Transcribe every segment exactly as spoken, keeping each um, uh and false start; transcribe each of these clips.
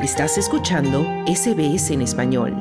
Estás escuchando S B S en español.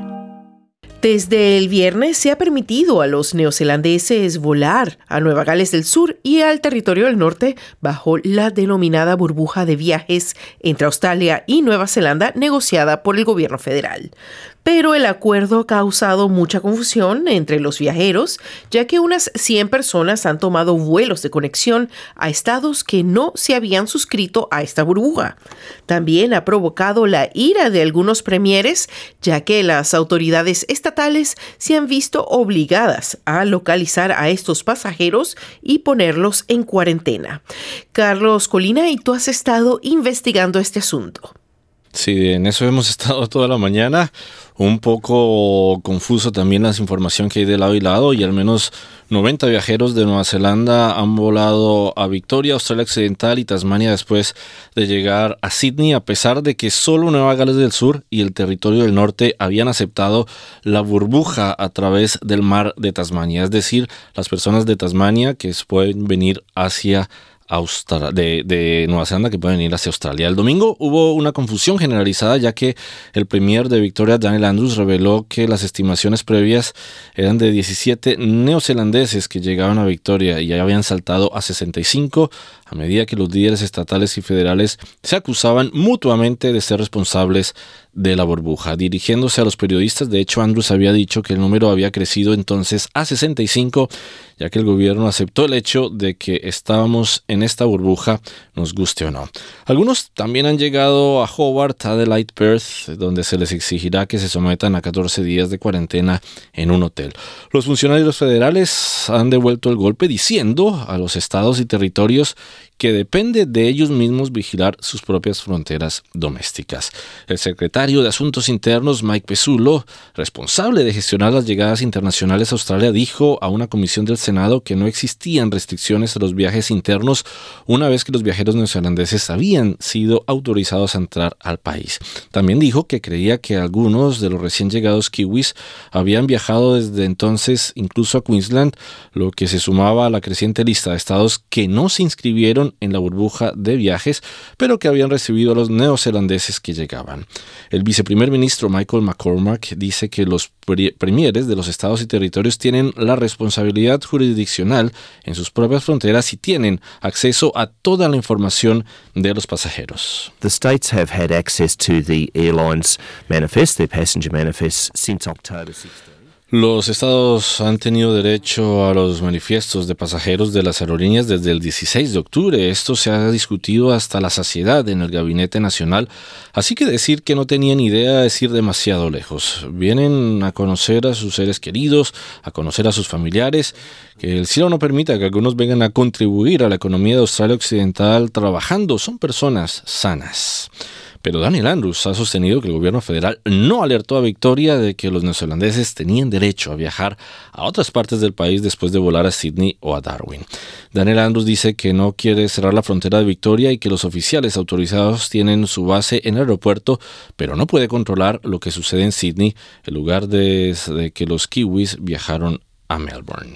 Desde el viernes se ha permitido a los neozelandeses volar a Nueva Gales del Sur y al territorio del norte bajo la denominada burbuja de viajes entre Australia y Nueva Zelanda negociada por el gobierno federal. Pero el acuerdo ha causado mucha confusión entre los viajeros, ya que unas cien personas han tomado vuelos de conexión a estados que no se habían suscrito a esta burbuja. También ha provocado la ira de algunos premieres, ya que las autoridades estatales se han visto obligadas a localizar a estos pasajeros y ponerlos en cuarentena. Carlos Colina, y tú has estado investigando este asunto. Sí, en eso hemos estado toda la mañana. Un poco confuso también la información que hay de lado y lado, y al menos noventa viajeros de Nueva Zelanda han volado a Victoria, Australia Occidental y Tasmania después de llegar a Sydney, a pesar de que solo Nueva Gales del Sur y el territorio del norte habían aceptado la burbuja a través del mar de Tasmania. Es decir, las personas de Tasmania que pueden venir hacia Austra- de, de Nueva Zelanda que pueden ir hacia Australia. El domingo hubo una confusión generalizada, ya que el premier de Victoria, Daniel Andrews, reveló que las estimaciones previas eran de diecisiete neozelandeses que llegaban a Victoria y ya habían saltado a sesenta y cinco a medida que los líderes estatales y federales se acusaban mutuamente de ser responsables de la burbuja. Dirigiéndose a los periodistas, de hecho, Andrews había dicho que el número había crecido entonces a sesenta y cinco, ya que el gobierno aceptó el hecho de que estábamos en esta burbuja, nos guste o no. Algunos también han llegado a Hobart, Adelaide, Perth, donde se les exigirá que se sometan a catorce días de cuarentena en un hotel. Los funcionarios federales han devuelto el golpe diciendo a los estados y territorios que depende de ellos mismos vigilar sus propias fronteras domésticas. El secretario de Asuntos Internos, Mike Pezzullo, responsable de gestionar las llegadas internacionales a Australia, dijo a una comisión del Senado que no existían restricciones a los viajes internos una vez que los viajeros neozelandeses habían sido autorizados a entrar al país. También dijo que creía que algunos de los recién llegados kiwis habían viajado desde entonces incluso a Queensland, lo que se sumaba a la creciente lista de estados que no se inscribieron en la burbuja de viajes, pero que habían recibido a los neozelandeses que llegaban. El viceprimer ministro Michael McCormack dice que los pre- premieres de los estados y territorios tienen la responsabilidad jurisdiccional en sus propias fronteras y tienen acceso a toda la información de los pasajeros. The states have had access to the airlines manifest, their passenger manifests, since October sixteenth. Los estados han tenido derecho a los manifiestos de pasajeros de las aerolíneas desde el dieciséis de octubre. Esto se ha discutido hasta la saciedad en el Gabinete Nacional, así que decir que no tenían idea es ir demasiado lejos. Vienen a conocer a sus seres queridos, a conocer a sus familiares. Que el cielo no permita que algunos vengan a contribuir a la economía de Australia Occidental trabajando. Son personas sanas. Pero Daniel Andrews ha sostenido que el gobierno federal no alertó a Victoria de que los neozelandeses tenían derecho a viajar a otras partes del país después de volar a Sydney o a Darwin. Daniel Andrews dice que no quiere cerrar la frontera de Victoria y que los oficiales autorizados tienen su base en el aeropuerto, pero no puede controlar lo que sucede en Sydney, el lugar desde que los kiwis viajaron a Melbourne.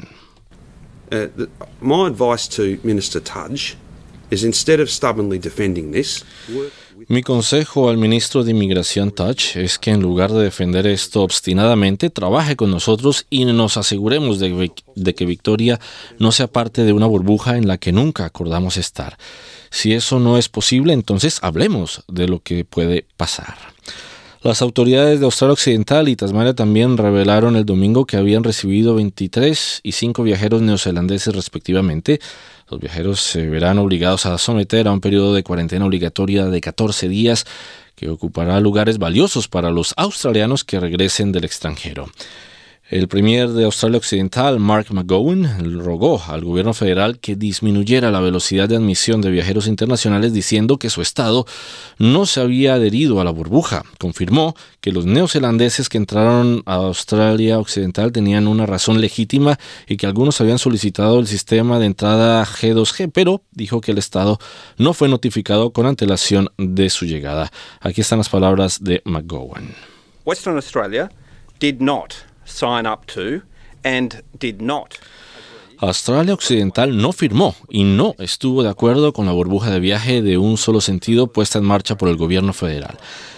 Uh, the, my advice to Minister Tudge is instead of stubbornly defending this, work Mi consejo al ministro de Inmigración Tudge es que en lugar de defender esto obstinadamente, trabaje con nosotros y nos aseguremos de, de que Victoria no sea parte de una burbuja en la que nunca acordamos estar. Si eso no es posible, entonces hablemos de lo que puede pasar. Las autoridades de Australia Occidental y Tasmania también revelaron el domingo que habían recibido veintitrés y cinco viajeros neozelandeses respectivamente. Los viajeros se verán obligados a someter a un periodo de cuarentena obligatoria de catorce días que ocupará lugares valiosos para los australianos que regresen del extranjero. El premier de Australia Occidental, Mark McGowan, rogó al gobierno federal que disminuyera la velocidad de admisión de viajeros internacionales diciendo que su estado no se había adherido a la burbuja. Confirmó que los neozelandeses que entraron a Australia Occidental tenían una razón legítima y que algunos habían solicitado el sistema de entrada G dos G, pero dijo que el estado no fue notificado con antelación de su llegada. Aquí están las palabras de McGowan. Western Australia did not sign up to and did not. Australia Occidental no firmó y no estuvo de acuerdo con la burbuja de viaje de un solo sentido puesta en marcha por el gobierno federal.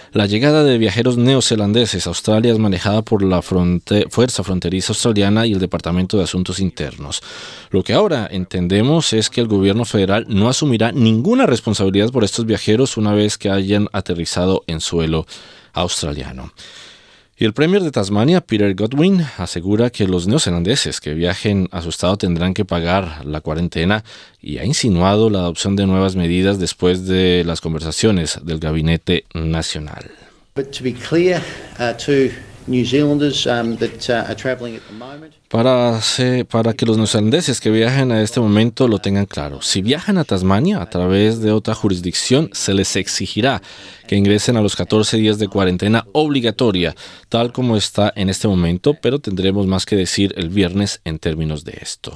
La llegada de viajeros neozelandeses a Australia es manejada por la fronte- Fuerza Fronteriza Australiana y el Departamento de Asuntos Internos. Lo que ahora entendemos es que el gobierno federal no asumirá ninguna responsabilidad por estos viajeros una vez que hayan aterrizado en suelo australiano. Y el Premier de Tasmania, Peter Godwin, asegura que los neozelandeses que viajen a su estado tendrán que pagar la cuarentena y ha insinuado la adopción de nuevas medidas después de las conversaciones del Gabinete Nacional. But to be clear uh, to New Zealanders um, that uh, are travelling at the moment. Para, se, para que los neozelandeses que viajen a este momento lo tengan claro. Si viajan a Tasmania a través de otra jurisdicción, se les exigirá que ingresen a los catorce días de cuarentena obligatoria, tal como está en este momento, pero tendremos más que decir el viernes en términos de esto.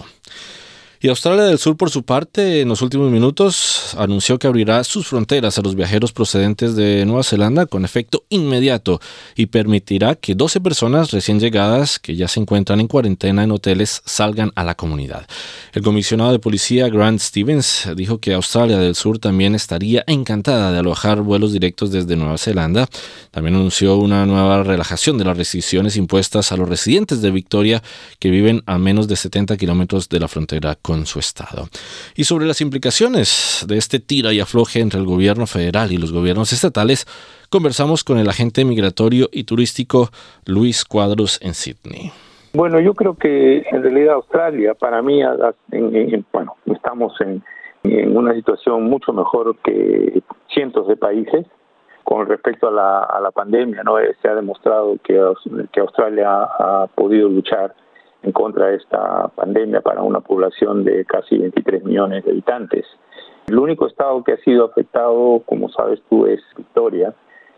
Y Australia del Sur, por su parte, en los últimos minutos anunció que abrirá sus fronteras a los viajeros procedentes de Nueva Zelanda con efecto inmediato y permitirá que doce personas recién llegadas que ya se encuentran en cuarentena en hoteles salgan a la comunidad. El comisionado de policía Grant Stevens dijo que Australia del Sur también estaría encantada de alojar vuelos directos desde Nueva Zelanda. También anunció una nueva relajación de las restricciones impuestas a los residentes de Victoria que viven a menos de setenta kilómetros de la frontera con en su estado. Y sobre las implicaciones de este tira y afloje entre el gobierno federal y los gobiernos estatales, conversamos con el agente migratorio y turístico Luis Cuadros en Sydney. Bueno, yo creo que en realidad Australia, para mí, en, en, bueno, estamos en, en una situación mucho mejor que cientos de países con respecto a la, a la pandemia, ¿no? Se ha demostrado que, que Australia ha podido luchar en contra de esta pandemia para una población de casi veintitrés millones de habitantes. El único estado que ha sido afectado, como sabes tú, es Victoria,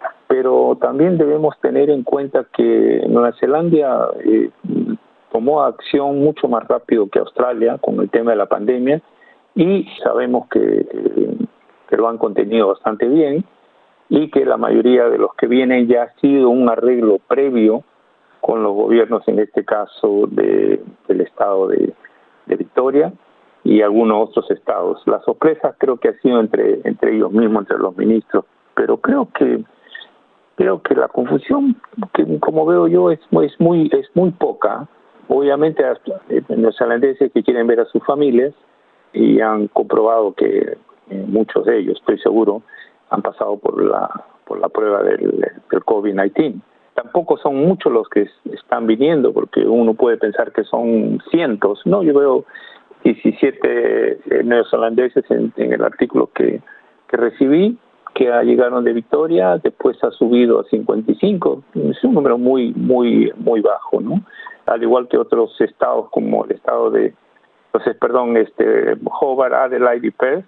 pero también debemos tener en cuenta que Nueva Zelanda eh, tomó acción mucho más rápido que Australia con el tema de la pandemia y sabemos que, eh, que lo han contenido bastante bien y que la mayoría de los que vienen ya ha sido un arreglo previo con los gobiernos, en este caso de, del estado de, de Victoria y algunos otros estados. La sorpresa creo que ha sido entre entre ellos mismos, entre los ministros, pero creo que creo que la confusión, que como veo yo, es, es muy es muy poca. Obviamente los neozelandeses que quieren ver a sus familias y han comprobado que eh, muchos de ellos, estoy seguro, han pasado por la por la prueba del, del covid diecinueve. Tampoco son muchos los que están viniendo, porque uno puede pensar que son cientos. No, yo veo diecisiete neozelandeses en, en el artículo que, que recibí, que llegaron de Victoria, después ha subido a cincuenta y cinco. Es un número muy, muy, muy bajo, ¿no? Al igual que otros estados como el estado de, entonces, perdón, este Hobart, Adelaide y Perth,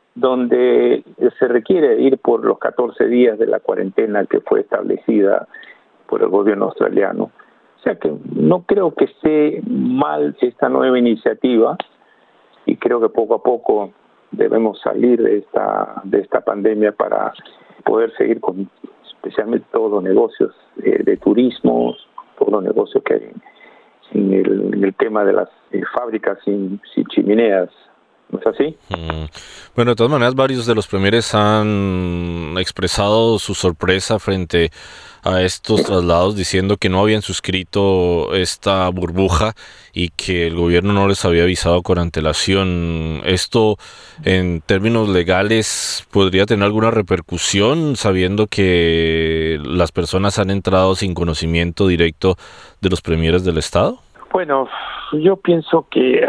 donde se requiere ir por los catorce días de la cuarentena que fue establecida por el gobierno australiano. O sea que no creo que esté mal esta nueva iniciativa y creo que poco a poco debemos salir de esta de esta pandemia para poder seguir con especialmente todos los negocios eh, de turismo, todos los negocios que hay en el, en el tema de las eh, fábricas sin, sin chimeneas. ¿No es así? Mm. Bueno, de todas maneras, varios de los premieres han expresado su sorpresa frente a estos traslados, diciendo que no habían suscrito esta burbuja y que el gobierno no les había avisado con antelación. ¿Esto, en términos legales, podría tener alguna repercusión, sabiendo que las personas han entrado sin conocimiento directo de los premieres del Estado? Bueno, yo pienso que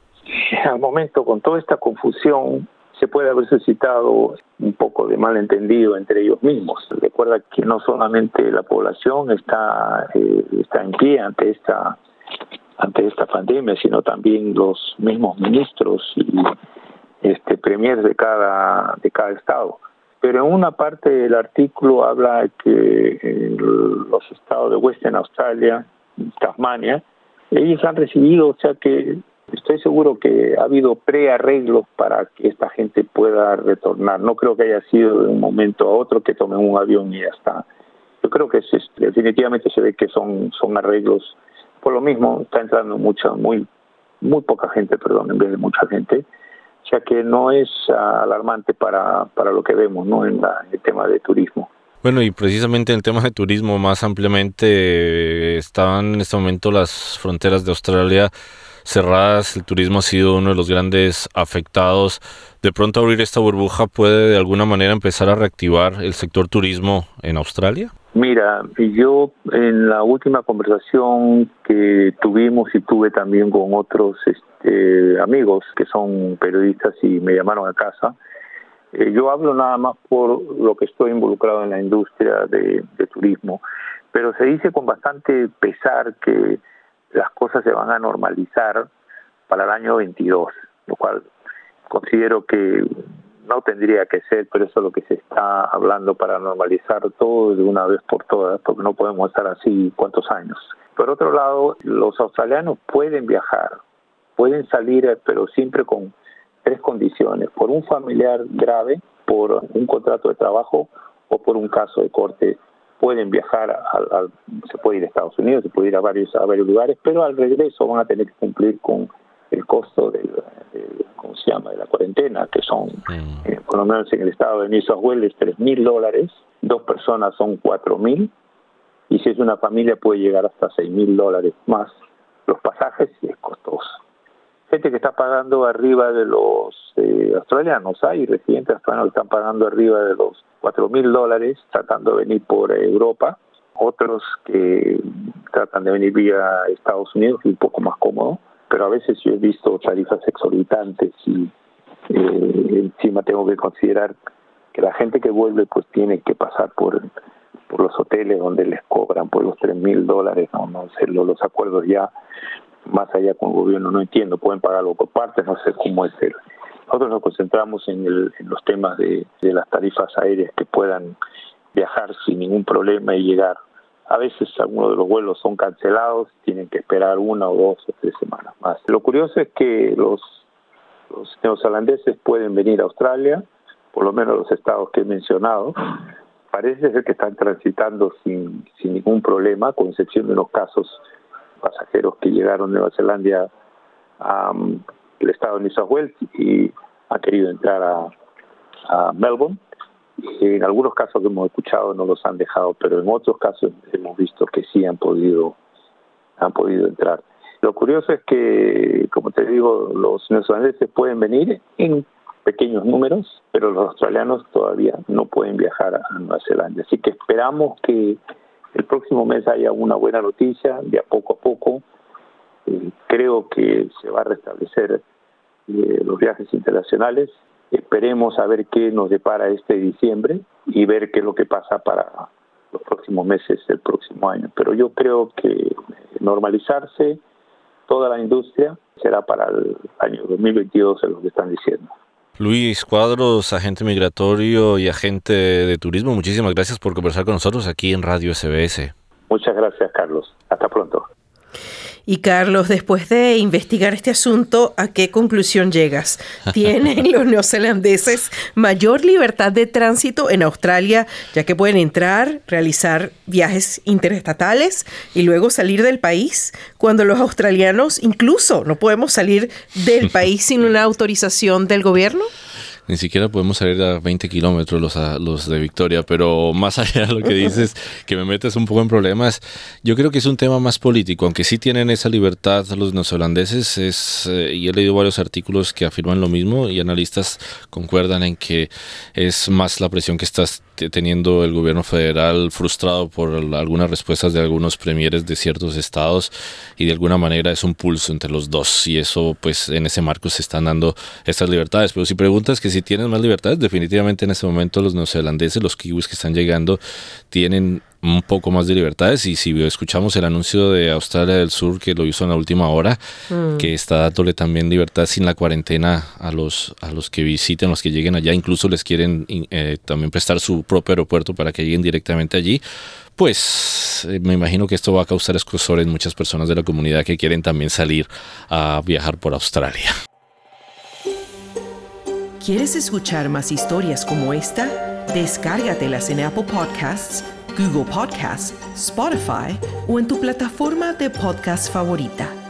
al momento, con toda esta confusión, se puede haber suscitado un poco de malentendido entre ellos mismos. Recuerda que no solamente la población está eh, está en pie ante esta ante esta pandemia, sino también los mismos ministros y este premiers de cada de cada estado. Pero en una parte del artículo habla que eh, los estados de Western Australia, Tasmania, ellos han recibido, o sea que estoy seguro que ha habido prearreglos para que esta gente pueda retornar. No creo que haya sido de un momento a otro que tomen un avión y ya está. Yo creo que es, definitivamente se ve que son son arreglos. Por lo mismo está entrando mucha, muy muy poca gente, perdón, en vez de mucha gente. O sea que no es uh, alarmante para, para lo que vemos, ¿no? En, la, en el tema de turismo. Bueno, y precisamente en el tema de turismo más ampliamente, están en este momento las fronteras de Australia cerradas, el turismo ha sido uno de los grandes afectados. De pronto abrir esta burbuja puede de alguna manera empezar a reactivar el sector turismo en Australia. Mira, yo en la última conversación que tuvimos y tuve también con otros este, amigos que son periodistas y me llamaron a casa, eh, yo hablo nada más por lo que estoy involucrado en la industria de, de turismo, pero se dice con bastante pesar que las cosas se van a normalizar para el año veintidós, lo cual considero que no tendría que ser, pero eso es lo que se está hablando para normalizar todo de una vez por todas, porque no podemos estar así cuántos años. Por otro lado, los australianos pueden viajar, pueden salir, pero siempre con tres condiciones: por un familiar grave, por un contrato de trabajo o por un caso de corte. Pueden viajar, a, a, se puede ir a Estados Unidos, se puede ir a varios a varios lugares, pero al regreso van a tener que cumplir con el costo del, del ¿cómo se llama?, de la cuarentena, que son, mm. eh, por lo menos en el estado de New South Wales, tres mil dólares, dos personas son cuatro mil, y si es una familia puede llegar hasta seis mil dólares más los pasajes, y es costoso. Gente que está pagando arriba de los eh, australianos, hay residentes australianos que están pagando arriba de los cuatro mil dólares tratando de venir por Europa, otros que tratan de venir vía Estados Unidos, y un poco más cómodo, pero a veces yo he visto tarifas exorbitantes y eh, encima tengo que considerar que la gente que vuelve pues tiene que pasar por, por los hoteles donde les cobran por los tres mil dólares, no, no sé, los, los acuerdos ya más allá con el gobierno no entiendo, pueden pagarlo por partes, no sé cómo es el. Nosotros nos concentramos en, el, en los temas de, de las tarifas aéreas que puedan viajar sin ningún problema y llegar. A veces algunos de los vuelos son cancelados, tienen que esperar una o dos o tres semanas más. Lo curioso es que los, los neozelandeses pueden venir a Australia, por lo menos los estados que he mencionado. Parece ser que están transitando sin, sin ningún problema, con excepción de unos casos pasajeros que llegaron de Nueva Zelanda a um, el estado de New South Wales y han querido entrar a, a Melbourne. En algunos casos que hemos escuchado no los han dejado, pero en otros casos hemos visto que sí han podido han podido entrar. Lo curioso es que, como te digo, los neozelandeses pueden venir en pequeños números, pero los australianos todavía no pueden viajar a Nueva Zelanda. Así que esperamos que el próximo mes haya una buena noticia, de a poco a poco. Eh, creo que se va a restablecer eh, los viajes internacionales. Esperemos a ver qué nos depara este diciembre y ver qué es lo que pasa para los próximos meses del próximo año. Pero yo creo que normalizarse toda la industria será para el año dos mil veintidós, es lo que están diciendo. Luis Cuadros, agente migratorio y agente de turismo, muchísimas gracias por conversar con nosotros aquí en Radio S B S. Muchas gracias, Carlos. Hasta pronto. Y Carlos, después de investigar este asunto, ¿a qué conclusión llegas? ¿Tienen los neozelandeses mayor libertad de tránsito en Australia, ya que pueden entrar, realizar viajes interestatales y luego salir del país, cuando los australianos incluso no podemos salir del país sin una autorización del gobierno? Ni siquiera podemos salir a veinte kilómetros los, a, los de Victoria, pero más allá de lo que dices, que me metes un poco en problemas, yo creo que es un tema más político, aunque sí tienen esa libertad los neozelandeses, es, eh, y he leído varios artículos que afirman lo mismo y analistas concuerdan en que es más la presión que está teniendo el gobierno federal, frustrado por algunas respuestas de algunos premieres de ciertos estados, y de alguna manera es un pulso entre los dos, y eso pues en ese marco se están dando estas libertades. Pero si preguntas que si tienen más libertades, definitivamente en este momento los neozelandeses, los kiwis que están llegando, tienen un poco más de libertades. Y si escuchamos el anuncio de Australia del Sur, que lo hizo en la última hora, mm. que está dándole también libertad sin la cuarentena a los a los que visiten, los que lleguen allá, incluso les quieren eh, también prestar su propio aeropuerto para que lleguen directamente allí, pues eh, me imagino que esto va a causar escozor en muchas personas de la comunidad que quieren también salir a viajar por Australia. ¿Quieres escuchar más historias como esta? Descárgatelas en Apple Podcasts, Google Podcasts, Spotify o en tu plataforma de podcast favorita.